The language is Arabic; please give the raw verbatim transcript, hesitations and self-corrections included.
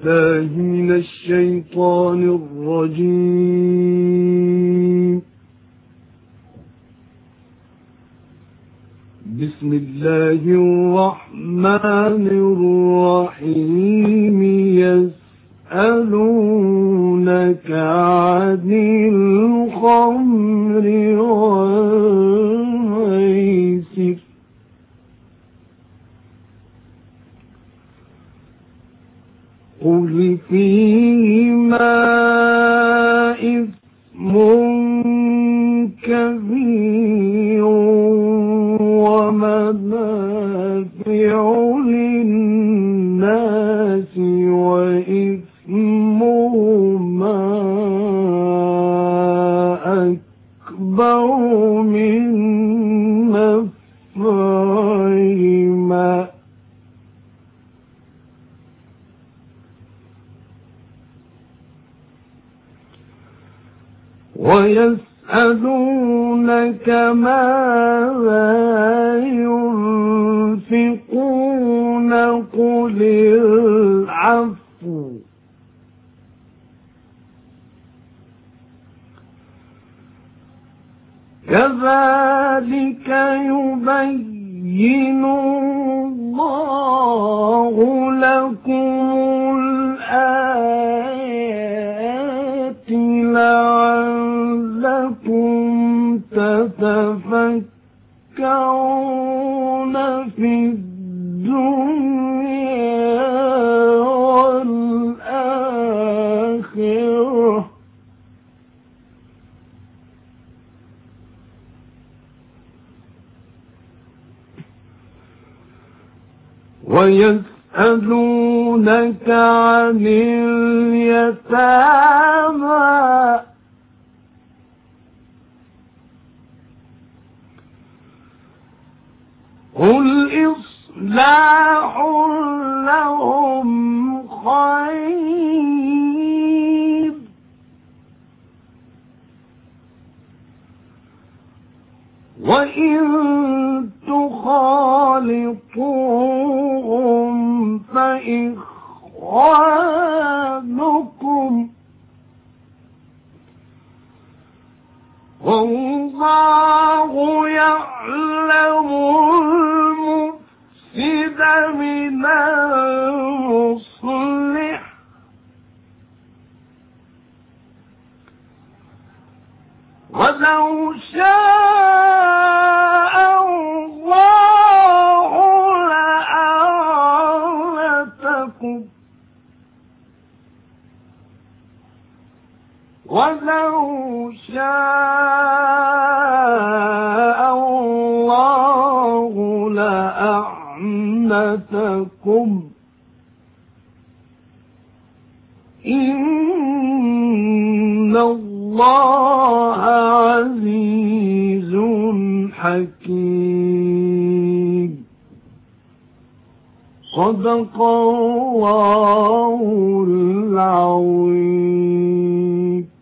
بالله من الشيطان الرجيم. بسم الله الرحمن الرحيم. يسألونك عن الخمر والميسر قل فيهما إثم كبير ومنافع للناس وإثمهما أكبر من نفعهما ويسألونك ماذا ينفقون قل العفو كذلك يبين الله لكم الآيات لعلكم تتفكرون في الدنيا والآخرة. ويسألونك عن اليتامى قل إصلاح لهم خير وإن تخالطوهم فإخوانكم والله يعلم المفسد من المصلح ولو شاء الله لأعنتكم ولو شاء الله لأعنتكم إن الله عزيز حكيم. صدق الله العظيم.